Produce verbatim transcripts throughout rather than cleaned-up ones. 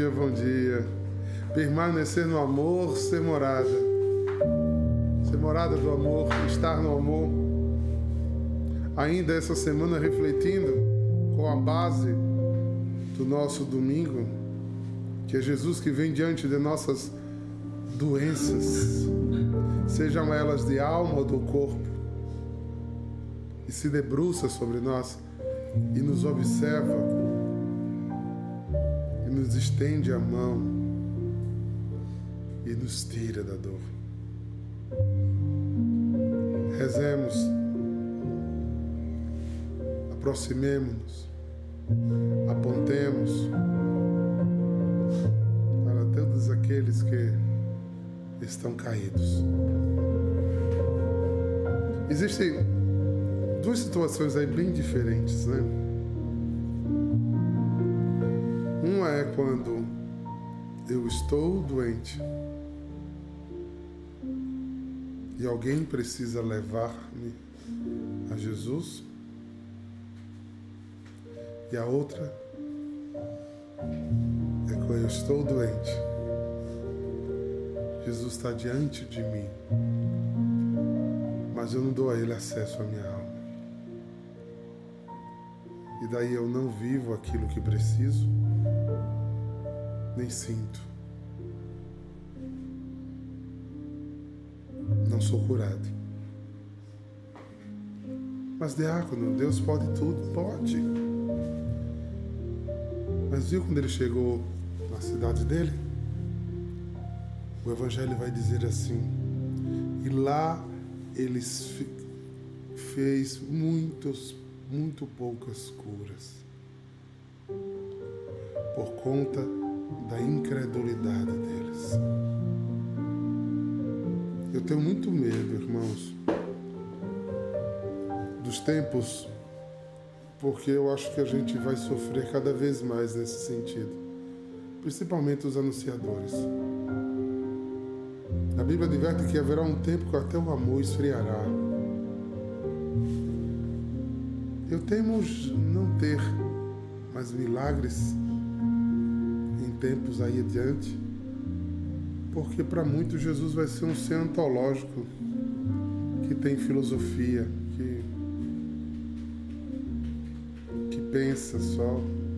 dia, bom dia. Permanecer no amor, ser morada. Ser morada do amor, estar no amor. Ainda essa semana refletindo com a base do nosso domingo, que é Jesus que vem diante de nossas doenças, sejam elas de alma ou do corpo, e se debruça sobre nós e nos observa e nos estende a mão e nos tira da dor. Rezemos, aproximemo-nos, apontemos para todos aqueles que estão caídos. Existem duas situações aí bem diferentes, né? Uma é quando eu estou doente e alguém precisa levar-me a Jesus, e a outra é quando eu estou doente, Jesus está diante de mim, mas eu não dou a Ele acesso à minha alma. E daí eu não vivo aquilo que preciso, nem sinto. Não sou curado. Mas diácono, Deus pode tudo? Pode. Mas viu quando ele chegou na cidade dele? O Evangelho vai dizer assim: e lá ele fez muitos, muito poucas curas, por conta da incredulidade deles. Eu tenho muito medo, irmãos, dos tempos, porque eu acho que a gente vai sofrer cada vez mais nesse sentido, principalmente os anunciadores. A Bíblia adverte que haverá um tempo que até o amor esfriará. Eu temo não ter mais milagres em tempos aí adiante, porque para muitos Jesus vai ser um ser antológico, que tem filosofia, que, que pensa só,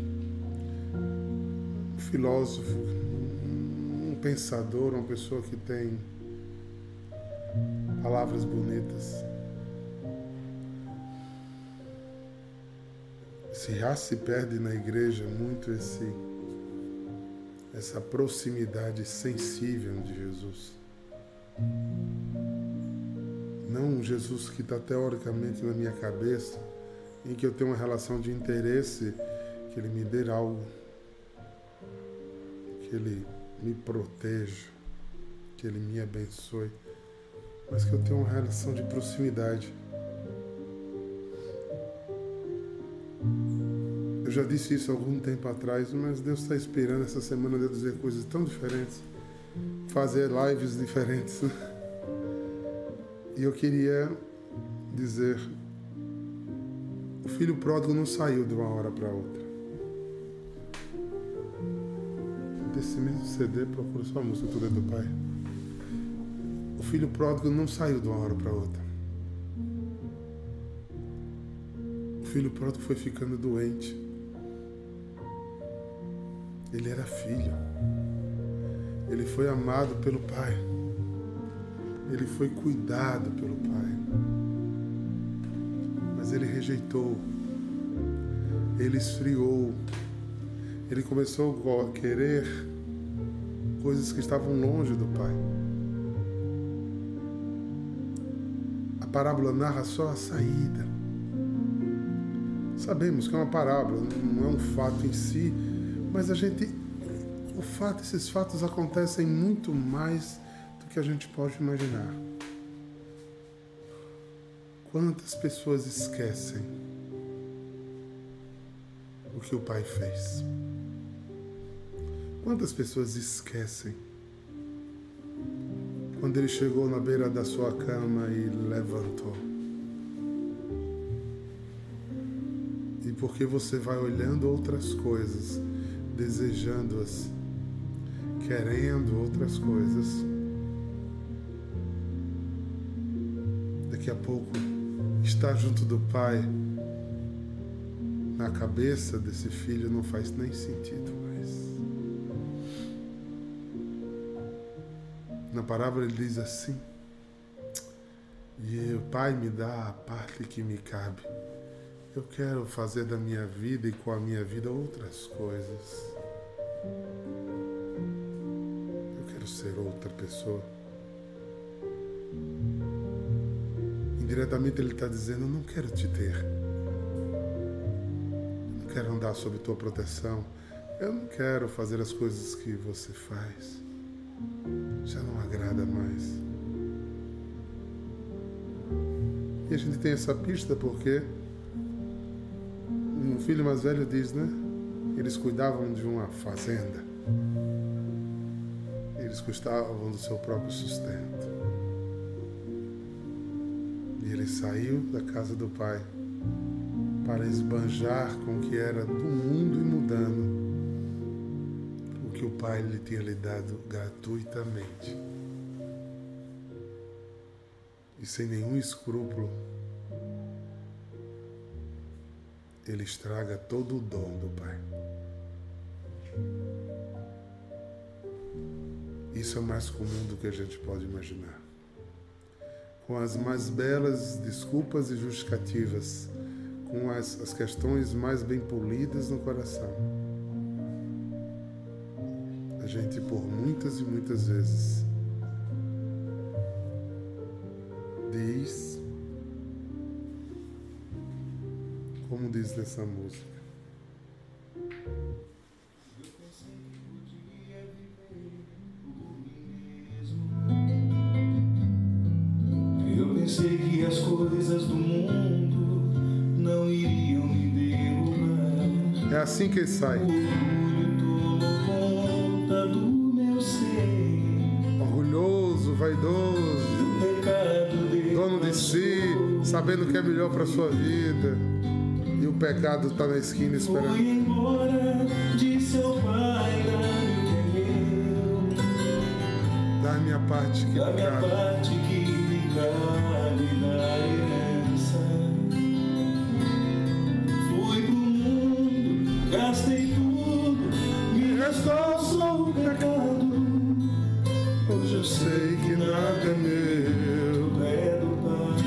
um filósofo, um pensador, uma pessoa que tem palavras bonitas. Se já se perde na igreja muito esse, essa proximidade sensível de Jesus. Não um Jesus que está teoricamente na minha cabeça, em que eu tenho uma relação de interesse, que Ele me dê algo, que Ele me proteja, que Ele me abençoe, mas que eu tenho uma relação de proximidade. Eu já disse isso há algum tempo atrás, mas Deus está esperando essa semana de eu dizer coisas tão diferentes, fazer lives diferentes. E eu queria dizer, o filho pródigo não saiu de uma hora para outra. Desse mesmo C D, procura só a música Tudo é do Pai. O filho pródigo não saiu de uma hora para outra. O filho pródigo foi ficando doente. Ele era filho. Ele foi amado pelo Pai. Ele foi cuidado pelo Pai. Mas ele rejeitou. Ele esfriou. Ele começou a querer coisas que estavam longe do Pai. A parábola narra só a saída. Sabemos que é uma parábola, não é um fato em si, mas a gente, o fato, esses fatos acontecem muito mais do que a gente pode imaginar. Quantas pessoas esquecem o que o Pai fez? Quantas pessoas esquecem quando Ele chegou na beira da sua cama e levantou? E porque você vai olhando outras coisas, desejando-as, querendo outras coisas. Daqui a pouco, estar junto do Pai, na cabeça desse filho, não faz nem sentido mais. Na parábola ele diz assim: e o Pai me dá a parte que me cabe. Eu quero fazer da minha vida e com a minha vida outras coisas. Eu quero ser outra pessoa. Indiretamente ele está dizendo: eu não quero te ter. Eu não quero andar sob tua proteção. Eu não quero fazer as coisas que você faz. Já não agrada mais. E a gente tem essa pista porque um filho mais velho diz, né? Eles cuidavam de uma fazenda. Eles cuidavam do seu próprio sustento. E ele saiu da casa do pai para esbanjar com o que era do mundo e mudando o que o pai lhe tinha lhe dado gratuitamente. E sem nenhum escrúpulo, ele estraga todo o dom do Pai. Isso é mais comum do que a gente pode imaginar. Com as mais belas desculpas e justificativas, com as, as questões mais bem polidas no coração, a gente, por muitas e muitas vezes, diz, como diz nessa música: eu pensei que as coisas do mundo não iriam me derrubar. É assim que ele sai. O orgulho tomou conta do meu ser. Orgulhoso, vaidoso, dono de si, sabendo o que é melhor para sua vida, e o pecado está na esquina esperando. Fui embora, disse ao Pai, dá-me o que é meu, Dá a minha parte que da me minha cabe. parte que me cabe da herança. Fui pro mundo, gastei tudo, me restou só o pecado. Hoje eu sei que nada é meu. Tu é do Pai,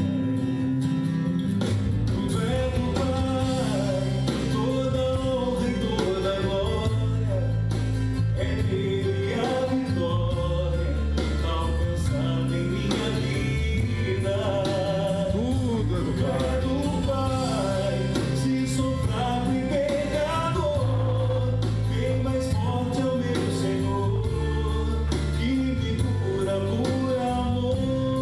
tu é do Pai, toda honra e toda glória é dele a vitória alcançada em minha vida. Tudo é do Tu Pai. é do Pai, se sou fraco e pecador, quem mais forte é o meu Senhor, que me cura por amor.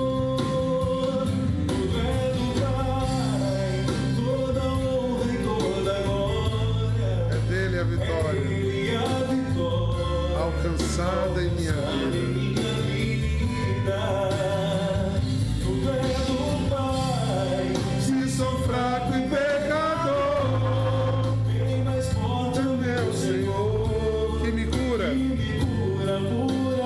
Tu é do Pai, toda honra e toda glória É dele a é vitória dele a vitória alcançada em minha alcançada em vida. minha vida. Tu é do Pai, Se sou fraco e pecador, bem mais forte é o meu Senhor, que me cura. que me cura por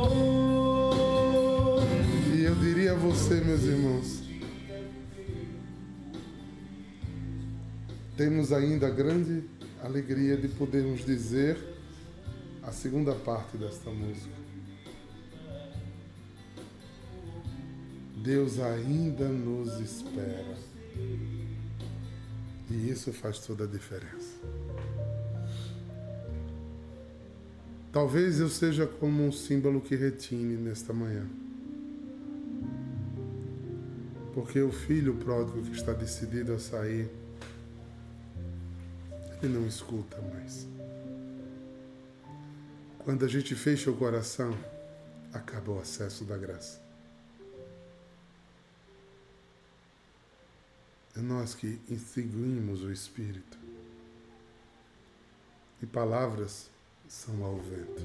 amor. E eu diria a você, meus irmãos, temos ainda a grande alegria de podermos dizer a segunda parte desta música. Deus ainda nos espera. E isso faz toda a diferença. Talvez eu seja como um símbolo que retine nesta manhã. Porque o filho pródigo que está decidido a sair, ele não escuta mais. Quando a gente fecha o coração, acaba o acesso da graça. É nós que extinguimos o Espírito. E palavras são ao vento.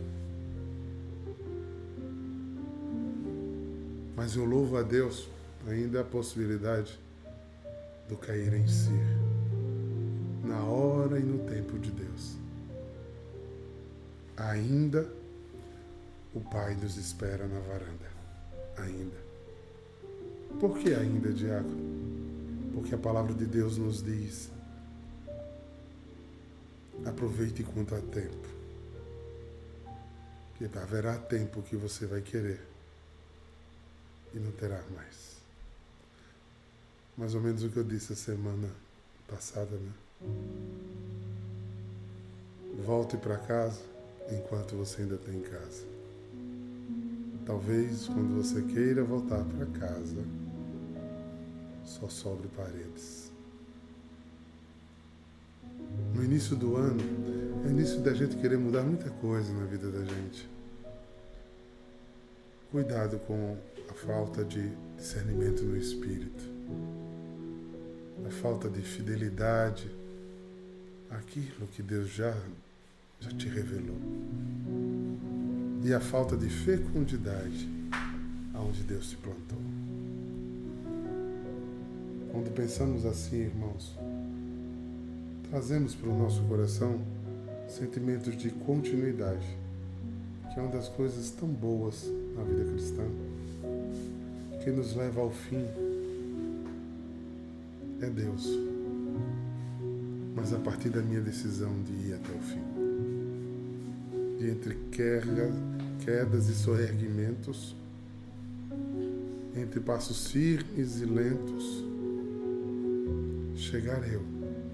Mas eu louvo a Deus ainda a possibilidade do cair em si, na hora e no tempo de Deus. Ainda o Pai nos espera na varanda, ainda. Por que ainda, diácono? Porque a palavra de Deus nos diz: aproveite enquanto há tempo, que haverá tempo que você vai querer e não terá mais. Mais ou menos o que eu disse a semana passada, né? Volte para casa enquanto você ainda tem casa. Talvez quando você queira voltar para casa, só sobre paredes. No início do ano, é o início da gente querer mudar muita coisa na vida da gente. Cuidado com a falta de discernimento no espírito, a falta de fidelidade àquilo que Deus já, já te revelou, e a falta de fecundidade aonde Deus te plantou. Quando pensamos assim, irmãos, trazemos para o nosso coração sentimentos de continuidade, que é uma das coisas tão boas na vida cristã, que nos leva ao fim. É Deus, mas a partir da minha decisão de ir até o fim, de entre quedas, quedas e soerguimentos, entre passos firmes e lentos, chegar eu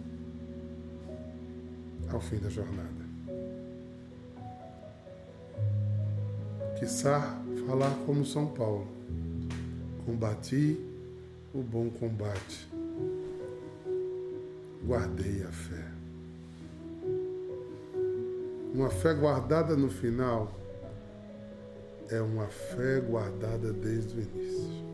ao fim da jornada. Quiçá falar como São Paulo: combati o bom combate, guardei a fé. Uma fé guardada no final é uma fé guardada desde o início.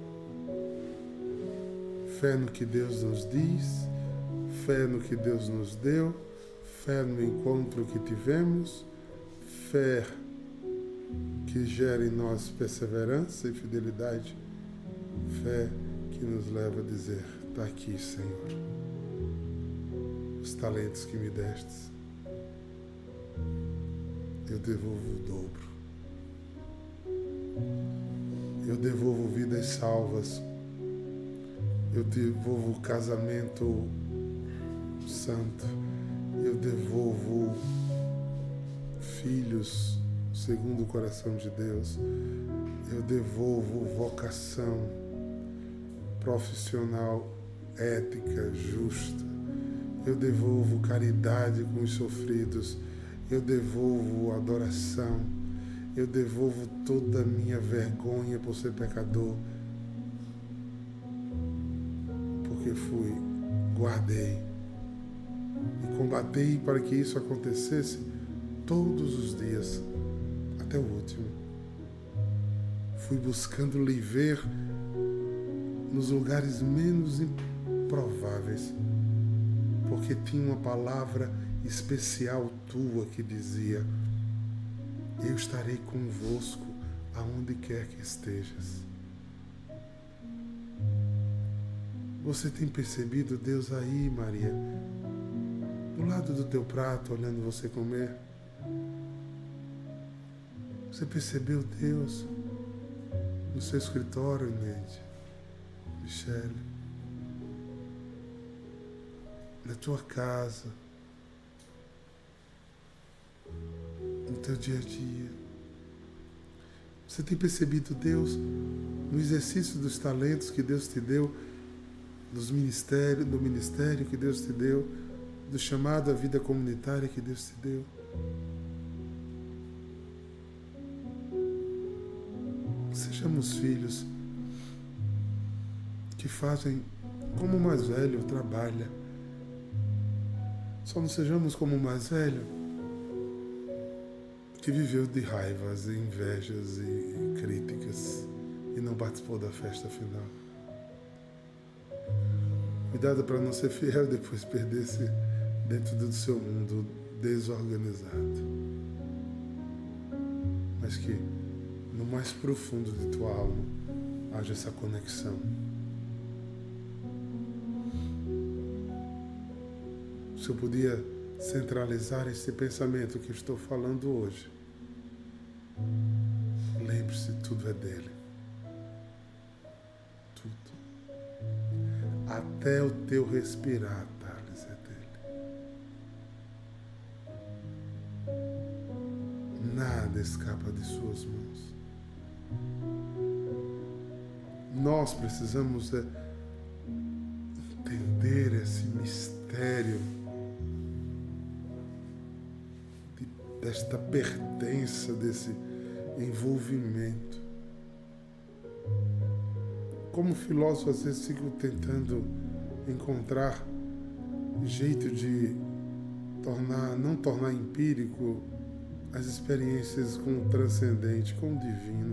Fé no que Deus nos diz, fé no que Deus nos deu, fé no encontro que tivemos, fé que gera em nós perseverança e fidelidade, fé que nos leva a dizer: está aqui, Senhor, os talentos que me destes, eu devolvo o dobro. Eu devolvo vidas salvas, eu devolvo o casamento santo, eu devolvo filhos segundo o coração de Deus, eu devolvo vocação profissional, ética, justa, eu devolvo caridade com os sofridos, eu devolvo adoração, eu devolvo toda a minha vergonha por ser pecador, porque fui, guardei e combatei para que isso acontecesse todos os dias, até o último. Fui buscando lhe ver nos lugares menos improváveis, porque tinha uma palavra especial tua que dizia: eu estarei convosco aonde quer que estejas. Você tem percebido Deus aí, Maria, do lado do teu prato, olhando você comer? Você percebeu Deus no seu escritório, Neide, Michele, na tua casa, no teu dia a dia? Você tem percebido Deus no exercício dos talentos que Deus te deu, dos ministérios, do ministério que Deus te deu, do chamado à vida comunitária que Deus te deu? Sejamos filhos que fazem como o mais velho trabalha. Só não sejamos como o mais velho que viveu de raivas e invejas e críticas e não participou da festa final. Cuidado para não ser fiel e depois perder-se dentro do seu mundo desorganizado. Mas que no mais profundo de tua alma haja essa conexão. Se eu podia centralizar esse pensamento que estou falando hoje, lembre-se, tudo é dele. Tudo. Até o teu respirar, Thales, é dele. Nada escapa de suas mãos. Nós precisamos é, entender esse mistério de, desta pertença, desse envolvimento. Como filósofo, às vezes fico tentando encontrar jeito de tornar, não tornar empírico as experiências com o transcendente, com o divino.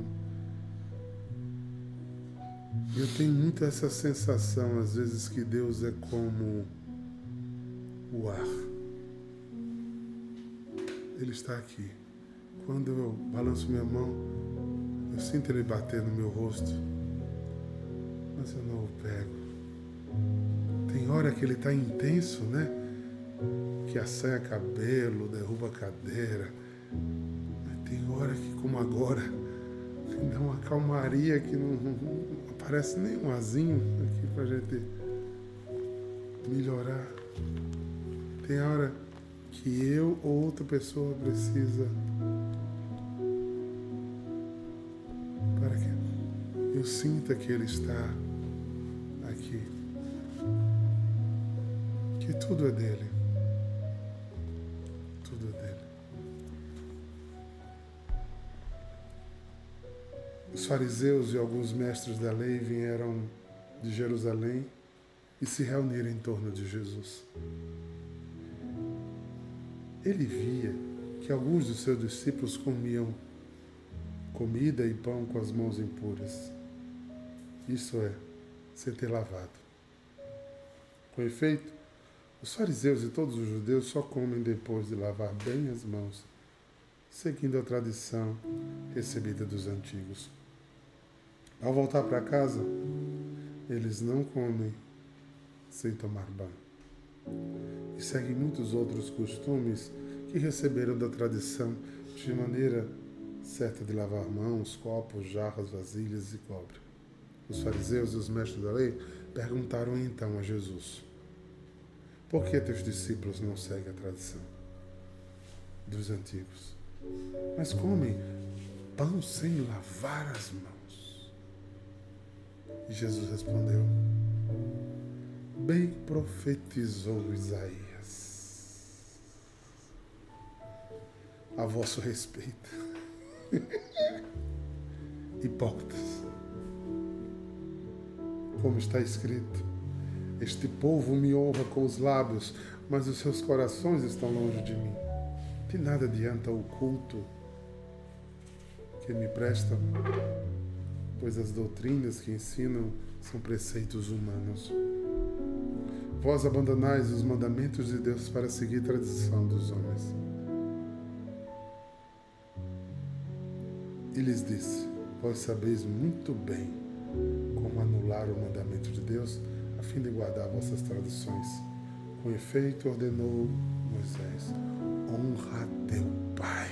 Eu tenho muito essa sensação, às vezes, que Deus é como o ar. Ele está aqui. Quando eu balanço minha mão, eu sinto ele bater no meu rosto, mas eu não o pego. Tem hora que ele está intenso, né? Que assanha cabelo, derruba cadeira. Mas tem hora que, como agora, me dá uma calmaria que não, não aparece nem um azinho aqui pra gente melhorar. Tem hora que eu ou outra pessoa precisa para que eu sinta que ele está aqui. Que tudo é dele. Tudo é dele. Os fariseus e alguns mestres da lei vieram de Jerusalém e se reuniram em torno de Jesus. Ele via que alguns dos seus discípulos comiam comida e pão com as mãos impuras. Isso é, sem ter lavado. Com efeito, os fariseus e todos os judeus só comem depois de lavar bem as mãos, seguindo a tradição recebida dos antigos. Ao voltar para casa, eles não comem sem tomar banho. E seguem muitos outros costumes que receberam da tradição de maneira certa de lavar mãos, copos, jarras, vasilhas e cobre. Os fariseus e os mestres da lei perguntaram então a Jesus: por que teus discípulos não seguem a tradição dos antigos, mas comem pão sem lavar as mãos? E Jesus respondeu: bem profetizou Isaías a vosso respeito, hipócritas. Como está escrito: este povo me honra com os lábios, mas os seus corações estão longe de mim. De nada adianta o culto que me prestam, pois as doutrinas que ensinam são preceitos humanos. Vós abandonais os mandamentos de Deus para seguir a tradição dos homens. E lhes disse: vós sabeis muito bem como anular o mandamento de Deus, a fim de guardar vossas tradições. Com efeito, ordenou Moisés: honra teu pai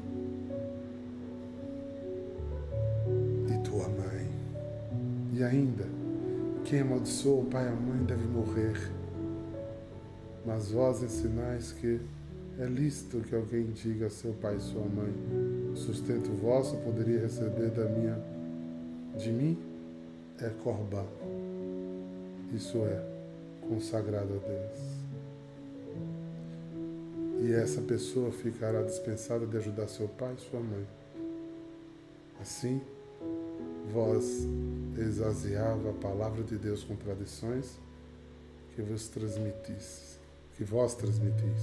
e tua mãe. E ainda, quem amaldiçoa o pai e a mãe deve morrer. Mas vós ensinais que é lícito que alguém diga a seu pai e sua mãe: o sustento vosso poderia receber da minha, de mim é corbã, isso é, consagrado a Deus. E essa pessoa ficará dispensada de ajudar seu pai e sua mãe. Assim, vós esvaziava a palavra de Deus com tradições que vos transmitis, que vós transmitis.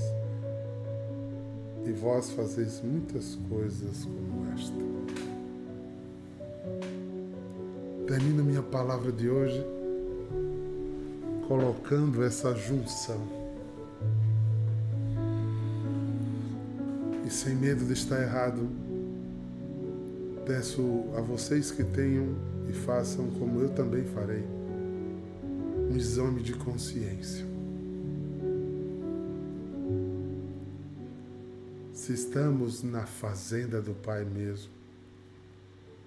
E vós fazeis muitas coisas como esta. Termino minha palavra de hoje colocando essa junção. E sem medo de estar errado, peço a vocês que tenham e façam como eu também farei, um exame de consciência. Se estamos na fazenda do Pai mesmo,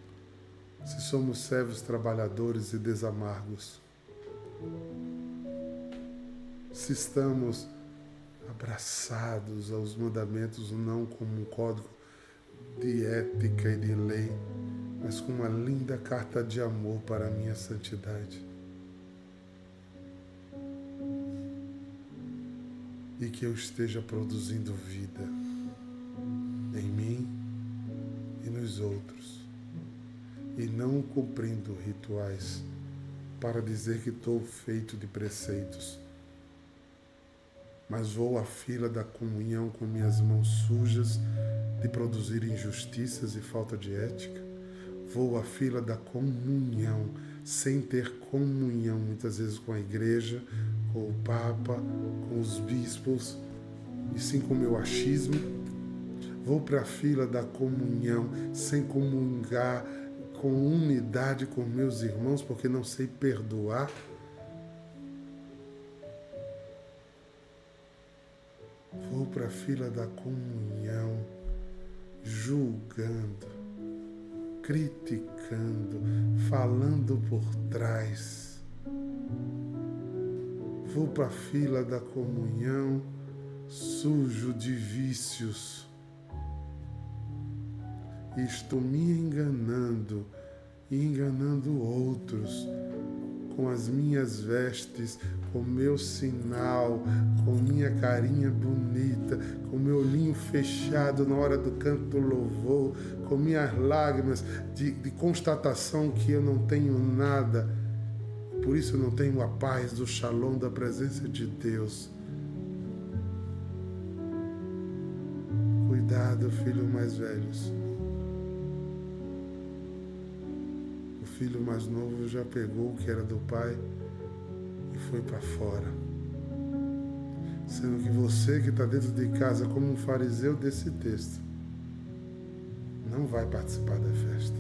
se somos servos trabalhadores e desamargos, se estamos abraçados aos mandamentos não como um código de ética e de lei, mas com uma linda carta de amor para a minha santidade. E que eu esteja produzindo vida em mim e nos outros, e não cumprindo rituais para dizer que estou feito de preceitos, mas vou à fila da comunhão com minhas mãos sujas de produzir injustiças e falta de ética. Vou à fila da comunhão sem ter comunhão muitas vezes com a igreja, com o Papa, com os bispos, e sim com o meu achismo. Vou para a fila da comunhão sem comungar com unidade com meus irmãos, porque não sei perdoar. Vou para a fila da comunhão julgando, criticando, falando por trás. Vou para a fila da comunhão sujo de vícios. E estou me enganando e enganando outros com as minhas vestes, com meu sinal, com minha carinha bonita, com meu olhinho fechado na hora do canto do louvor, com minhas lágrimas de, de constatação que eu não tenho nada. Por isso eu não tenho a paz do shalom da presença de Deus. Cuidado, filhos mais velhos. O filho mais novo já pegou o que era do pai e foi para fora. Sendo que você que está dentro de casa como um fariseu desse texto, não vai participar da festa.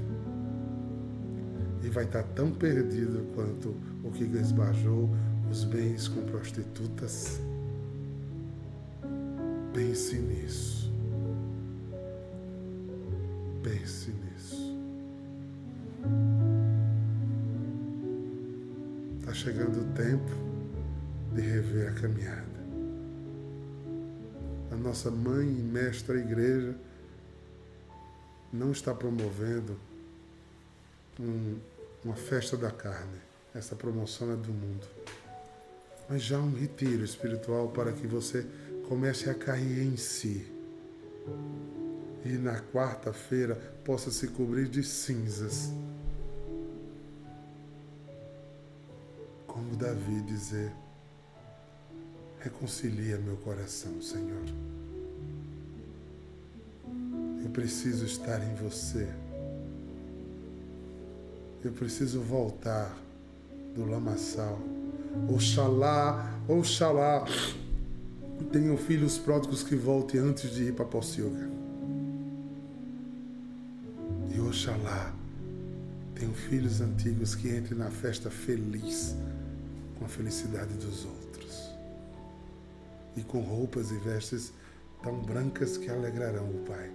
E vai estar tão perdido quanto o que esbajou os bens com prostitutas. Pense nisso. Pense nisso. Está chegando o tempo de rever a caminhada. A nossa mãe e mestra igreja não está promovendo um, uma festa da carne. Essa promoção é do mundo. Mas já um retiro espiritual para que você comece a cair em si. E na quarta-feira possa se cobrir de cinzas. Como Davi dizer, reconcilia meu coração, Senhor. Eu preciso estar em você. Eu preciso voltar do lamaçal. Oxalá, oxalá, tenho filhos pródigos que voltem antes de ir para Pocilga. E oxalá, tenho filhos antigos que entrem na festa feliz, com a felicidade dos outros. E com roupas e vestes tão brancas que alegrarão o Pai.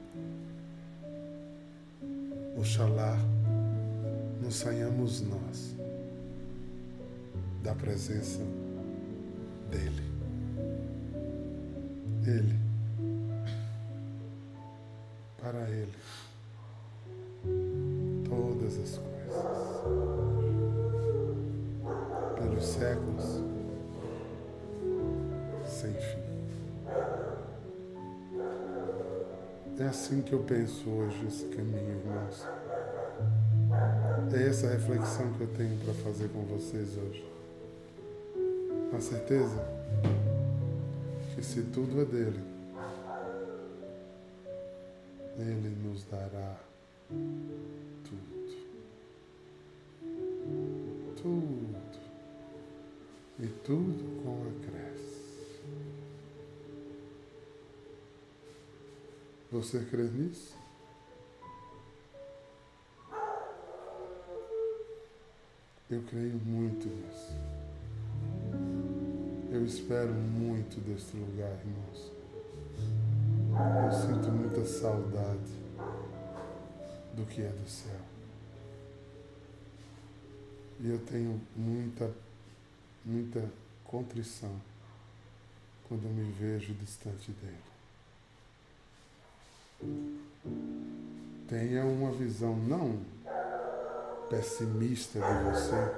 Oxalá não saiamos nós da presença dEle. Ele, para Ele, todas as coisas, pelos séculos, sem fim. É assim que eu penso hoje esse caminho, irmãos. É essa reflexão que eu tenho para fazer com vocês hoje. A certeza que se tudo é dele, ele nos dará tudo. Tudo. E tudo com acréscimo. Você crê nisso? Eu creio muito nisso. Eu espero muito deste lugar, irmãos. Eu sinto muita saudade do que é do céu. E eu tenho muita, muita contrição quando eu me vejo distante dele. Tenha uma visão não pessimista de você,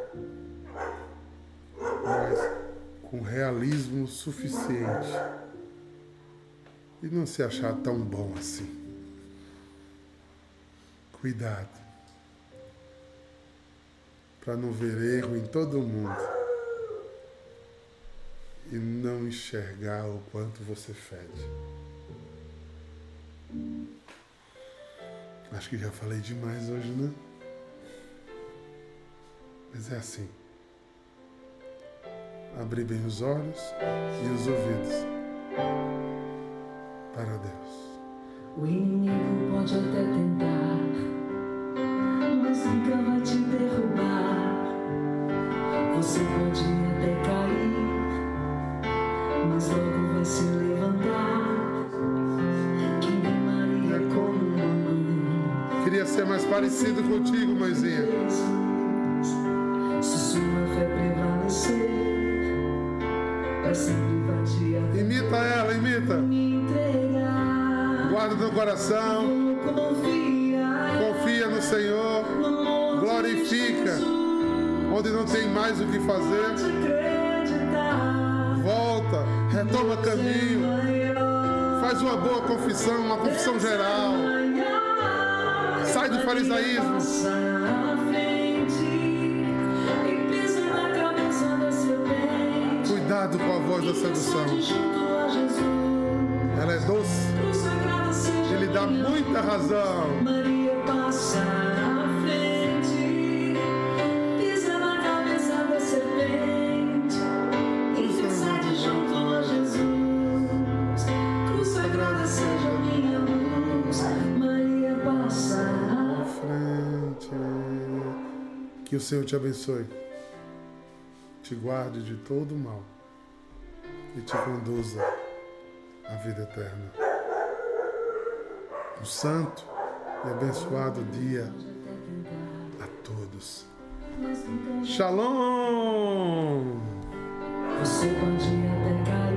mas com realismo suficiente e não se achar tão bom assim. Cuidado para não ver erro em todo mundo e não enxergar o quanto você fede. Acho que já falei demais hoje, né? Mas é assim. Abrir bem os olhos e os ouvidos para Deus. O inimigo pode até tentar, mas nunca vai te derrubar. Você pode até cair, mas logo vai se levantar. Quem vê Maria como uma mãe. Queria ser mais parecido contigo, mãezinha. Se sua fé prevalecer, pra sempre vai te até. Imita ela, imita. Me entregar. Guarda no coração. Confia no Senhor. Glorifica. Onde não tem mais o que fazer, volta, retoma caminho, faz uma boa confissão, uma confissão geral. Sai do farisaísmo. Cuidado com a voz da sedução. Ela é doce e lhe dá muita razão. Maria passa à frente, pisa na cabeça da serpente e segue junto a Jesus. Cruz sagrada seja minha luz. Maria passa à frente. Que o Senhor te abençoe, te guarde de todo mal e te conduza à vida eterna. Um santo e abençoado dia a todos. Shalom! Você pode até cair.